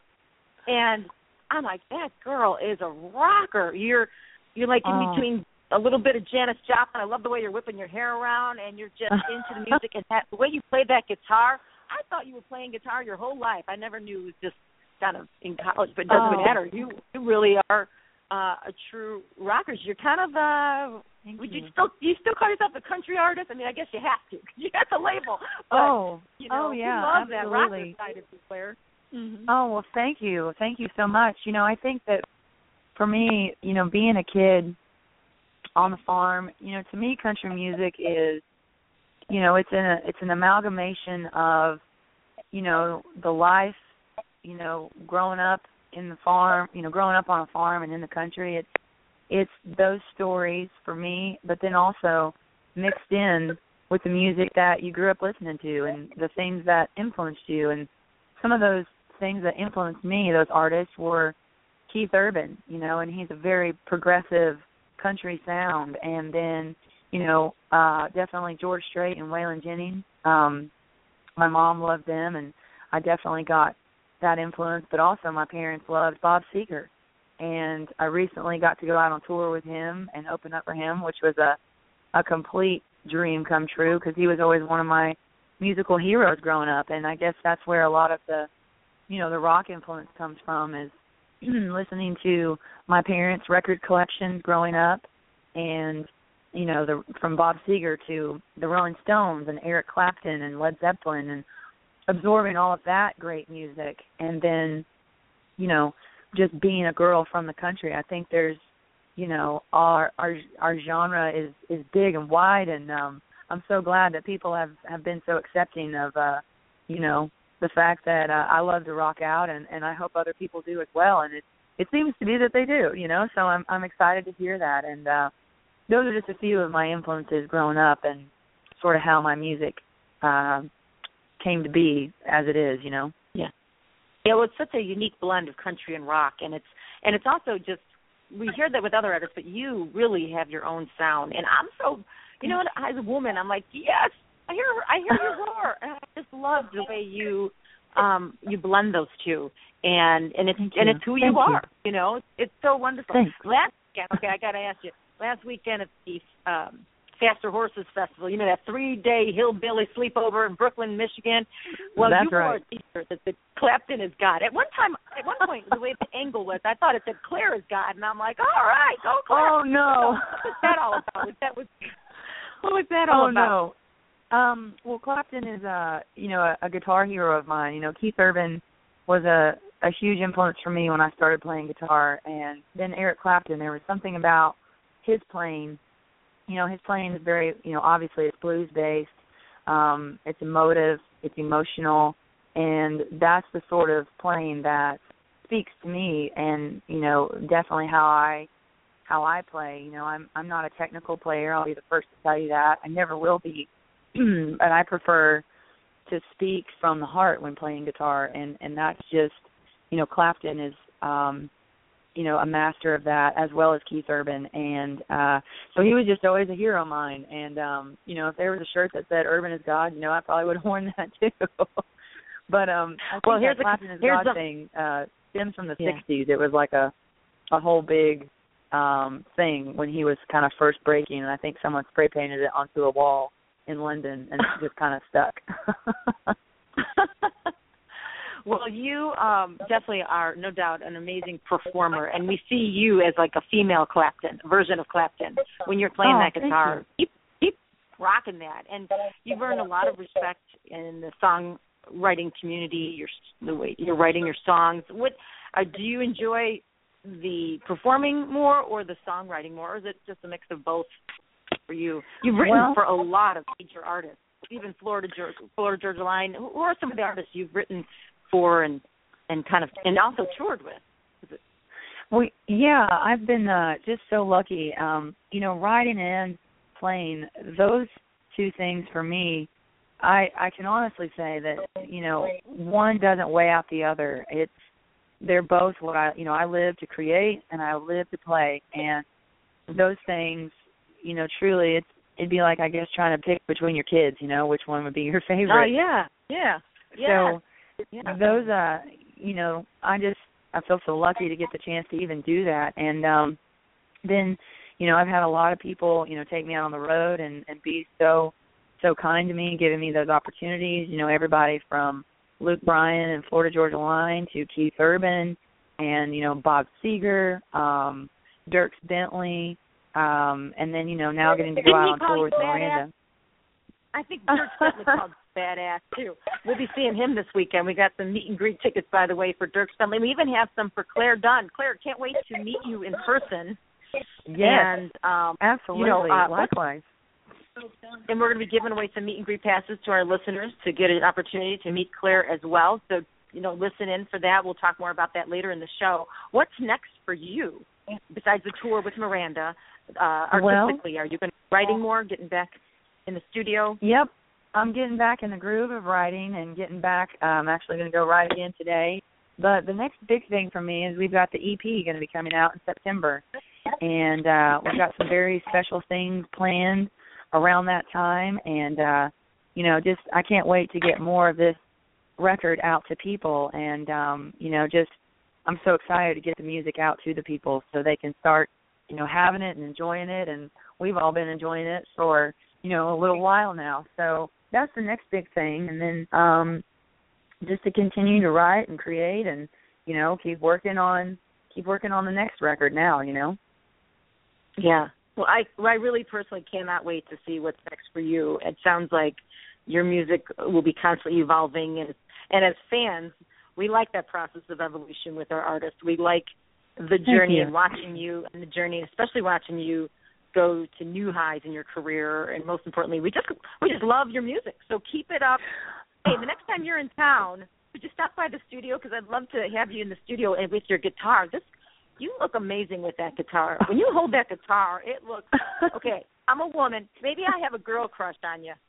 and I'm like, that girl is a rocker. You're you're like in oh. between a little bit of Janis Joplin. I love the way you're whipping your hair around, and you're just into the music, and that, the way you play that guitar. I thought you were playing guitar your whole life. I never knew it was just kind of in college, but it doesn't oh. matter. You you really are uh, a true rocker. You're kind of uh, Thank would you. you still you still call yourself a country artist? I mean, I guess you have to. You got the label. But, oh, you know, oh yeah, we love absolutely. that rocker side of you, Claire. Mm-hmm. Oh well, thank you, thank you so much. You know, I think that for me, you know, being a kid on the farm, you know, to me, country music is, you know, it's an a, it's an amalgamation of, you know, the life. You know, growing up in the farm, you know, growing up on a farm and in the country, it's it's those stories for me, but then also mixed in with the music that you grew up listening to and the things that influenced you. And some of those things that influenced me, those artists, were Keith Urban, you know, and he's a very progressive country sound. And then, you know, uh, definitely George Strait and Waylon Jennings. Um, my mom loved them, and I definitely got that influence, but also my parents loved Bob Seger, and I recently got to go out on tour with him and open up for him, which was a a complete dream come true because he was always one of my musical heroes growing up, and I guess that's where a lot of the, you know, the rock influence comes from, is listening to my parents' record collections growing up, and you know, the from Bob Seger to the Rolling Stones and Eric Clapton and Led Zeppelin, and absorbing all of that great music. And then, you know, just being a girl from the country, I think there's, you know, our our our genre is, is big and wide, and um, I'm so glad that people have, have been so accepting of, uh, you know, the fact that uh, I love to rock out, and, and I hope other people do as well. And it it seems to be that they do, you know, so I'm I'm excited to hear that. And uh, those are just a few of my influences growing up, and sort of how my music uh, came to be as it is, you know. Yeah. Yeah, well, it's such a unique blend of country and rock, and it's and it's also just, we hear that with other artists, but you really have your own sound. And I'm so, you know, as a woman, I'm like, yes, I hear I hear your roar, and I just love the way you um you blend those two, and and it's Thank and you. it's who Thank you you. are, you know. It's, it's so wonderful. Thanks. Last weekend, okay, I got to ask you. Last weekend at the um, Faster Horses Festival, you know, that three-day hillbilly sleepover in Brooklyn, Michigan. Well, That's you wore right. a T-shirt that said Clapton is God. At one time, at one point, the way the angle was, I thought it said Claire is God, and I'm like, all right, go Claire. Oh no, what was that all about? Was that was what was that all oh, about? no. Um, well, Clapton is a you know a, a guitar hero of mine. You know, Keith Urban was a a huge influence for me when I started playing guitar, and then Eric Clapton. There was something about his playing. You know, his playing is very, you know, obviously it's blues-based. Um, it's emotive, it's emotional, and that's the sort of playing that speaks to me, and you know, definitely how I how I play. You know, I'm I'm not a technical player. I'll be the first to tell you that. I never will be, but I prefer to speak from the heart when playing guitar, and and that's just, you know, Clapton is um you know, a master of that, as well as Keith Urban. And uh, so he was just always a hero of mine. And, um, you know, if there was a shirt that said Urban is God, you know, I probably would have worn that too. But um, I think well, here's that Clapton is God the, thing uh, stems from the yeah. sixties. It was like a, a whole big um, thing when he was kind of first breaking. And I think someone spray painted it onto a wall in London and it just kind of stuck. Well, you um, definitely are, no doubt, an amazing performer, and we see you as like a female Clapton, a version of Clapton, when you're playing oh, that guitar. Keep, keep rocking that, and you've earned a lot of respect in the songwriting community. You're the way you're writing your songs. What uh, do you enjoy, the performing more or the songwriting more, or is it just a mix of both for you? You've written well, for a lot of major artists, even Florida Georgia, Florida Georgia Line. Who are some of the artists you've written for and and kind of and also toured with? Well, yeah, I've been uh, just so lucky. Um, you know, writing and playing, those two things for me, I I can honestly say that, you know, one doesn't weigh out the other. It's they're both what I you know I live to create and I live to play, and those things, you know, truly it's it'd be like, I guess, trying to pick between your kids. You know, which one would be your favorite? Oh yeah, yeah, yeah. So. Yeah. Those, uh, you know, I just, I feel so lucky to get the chance to even do that. And um, then, you know, I've had a lot of people, you know, take me out on the road and, and be so, so kind to me, giving me those opportunities. You know, everybody from Luke Bryan and Florida Georgia Line to Keith Urban and, you know, Bob Seger, um, Dierks Bentley, um, and then, you know, now getting to go out on tour with Miranda. I think Dierks Bentley called badass too. We'll be seeing him this weekend. We got some meet and greet tickets, by the way, for Dierks Bentley. We even have some for Claire Dunn. Claire, can't wait to meet you in person. Yes, and, um, absolutely. You know, uh, likewise. And we're going to be giving away some meet and greet passes to our listeners to get an opportunity to meet Claire as well. So, you know, listen in for that. We'll talk more about that later in the show. What's next for you besides the tour with Miranda? Uh, artistically, well, are you going to be writing more, getting back in the studio? Yep. I'm getting back in the groove of writing and getting back. I'm actually going to go write again today. But the next big thing for me is we've got the E P going to be coming out in September. And uh, we've got some very special things planned around that time. And, uh, you know, just I can't wait to get more of this record out to people. And, um, you know, just I'm so excited to get the music out to the people so they can start, you know, having it and enjoying it. And we've all been enjoying it for, you know, a little while now. So that's the next big thing. And then um, just to continue to write and create and, you know, keep working on keep working on the next record now, you know. Yeah. Well, I well, I really personally cannot wait to see what's next for you. It sounds like your music will be constantly evolving. And, and as fans, we like that process of evolution with our artists. We like the journey and watching you and the journey, especially watching you go to new highs in your career, and most importantly, we just we just love your music. So keep it up. Hey, the next time you're in town, would you stop by the studio? Because I'd love to have you in the studio and with your guitar. This you look amazing with that guitar. When you hold that guitar, it looks okay. I'm a woman. Maybe I have a girl crush on you.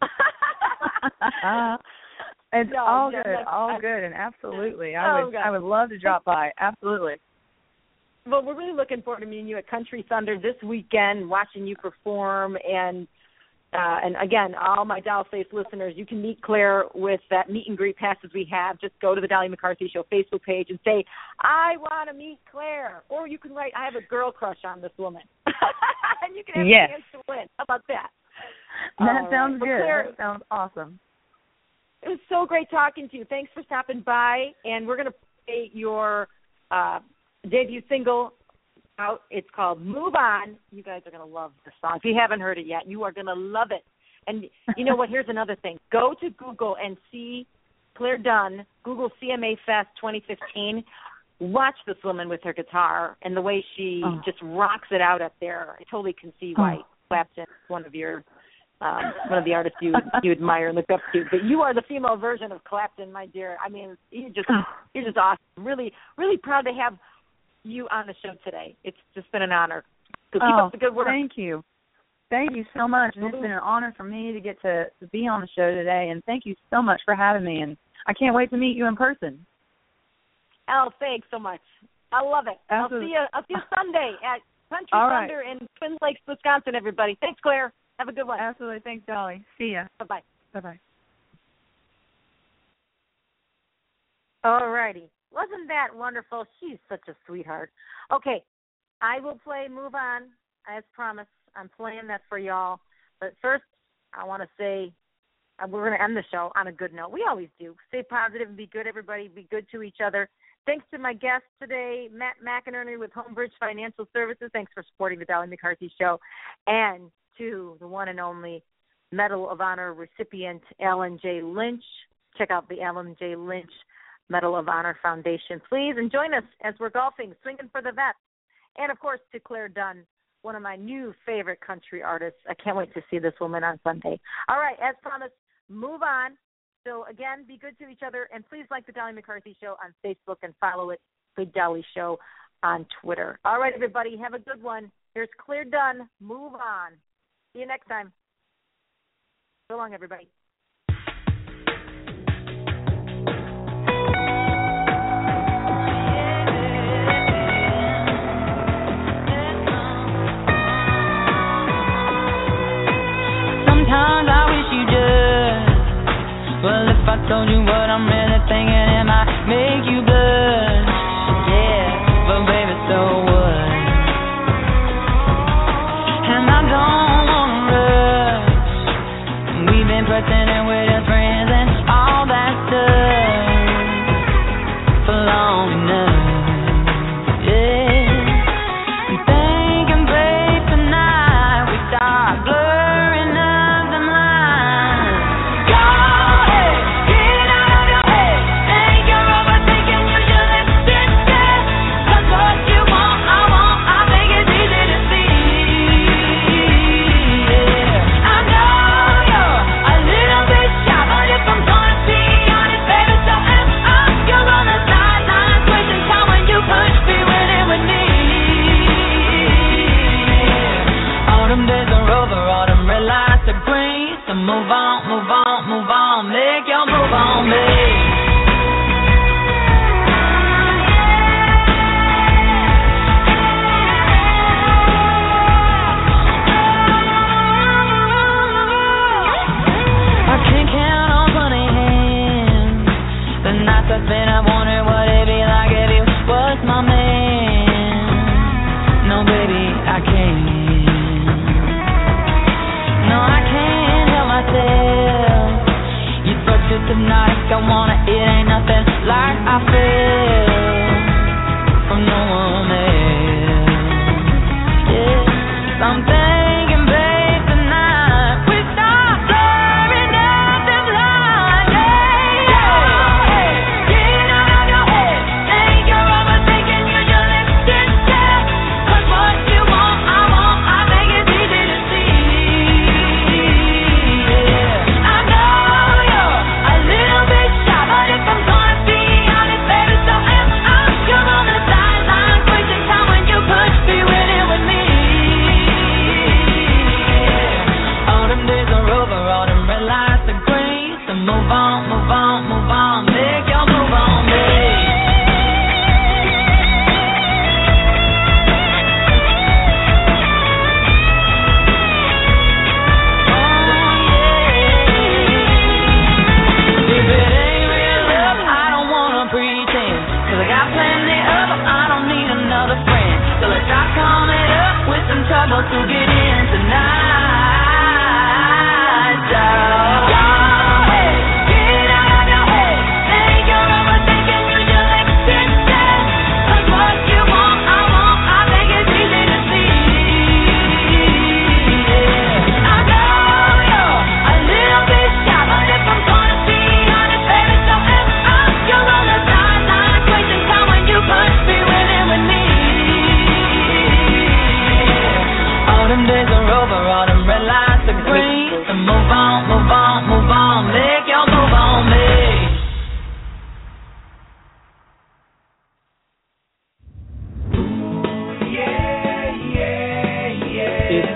It's no, all no, good, no, all I, good, and absolutely, I oh, would God. I would love to drop by. Absolutely. Well, we're really looking forward to meeting you at Country Thunder this weekend, watching you perform. And, uh, and again, all my Dollface listeners, you can meet Claire with that meet and greet passes we have. Just go to the Dolly McCarthy Show Facebook page and say, I want to meet Claire. Or you can write, I have a girl crush on this woman. And you can have yes. a chance to win. How about that? That all sounds right. good. Claire, that sounds awesome. It was so great talking to you. Thanks for stopping by. And we're going to play your uh, debut single out. It's called Move On. You guys are going to love this song. If you haven't heard it yet, you are going to love it. And you know what? Here's another thing. Go to Google and see Claire Dunn. Google C M A Fest twenty fifteen. Watch this woman with her guitar and the way she oh. just rocks it out up there. I totally can see why oh. Clapton is one of your um, one of the artists you you admire and look up to. But you are the female version of Clapton, my dear. I mean, you just you're just awesome. Really, really proud to have you on the show today. It's just been an honor. So keep oh, up the good work. Thank you. Thank you so much. And it's been an honor for me to get to, to be on the show today. And thank you so much for having me. And I can't wait to meet you in person. Oh, thanks so much. I love it. Absolutely. I'll see you. I'll see you Sunday at Country All Thunder right. in Twin Lakes, Wisconsin. Everybody, thanks, Claire. Have a good one. Absolutely. Thanks, Dolly. See ya. Bye bye. Bye bye. All righty. Wasn't that wonderful? She's such a sweetheart. Okay, I will play Move On as promised. I'm playing that for y'all. But first, I want to say uh, we're going to end the show on a good note. We always do. Stay positive and be good, everybody. Be good to each other. Thanks to my guest today, Matt McInerney with Homebridge Financial Services. Thanks for supporting the Dolly McCarthy Show. And to the one and only Medal of Honor recipient, Alan J. Lynch. Check out the Alan J. Lynch Medal of Honor Foundation, please. And join us as we're golfing, swinging for the vets. And, of course, to Claire Dunn, one of my new favorite country artists. I can't wait to see this woman on Sunday. All right, as promised, Move On. So, again, be good to each other. And please like the Dolly McCarthy Show on Facebook and follow it, Big Dolly Show, on Twitter. All right, everybody, have a good one. Here's Claire Dunn, Move On. See you next time. So long, everybody. Sometimes I wish you just, well, if I told you what I'm really thinking, it might make you blush. Yeah, but baby, so what? And I don't wanna rush. We've been pressing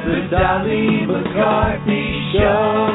the Dolly McCarthy Show.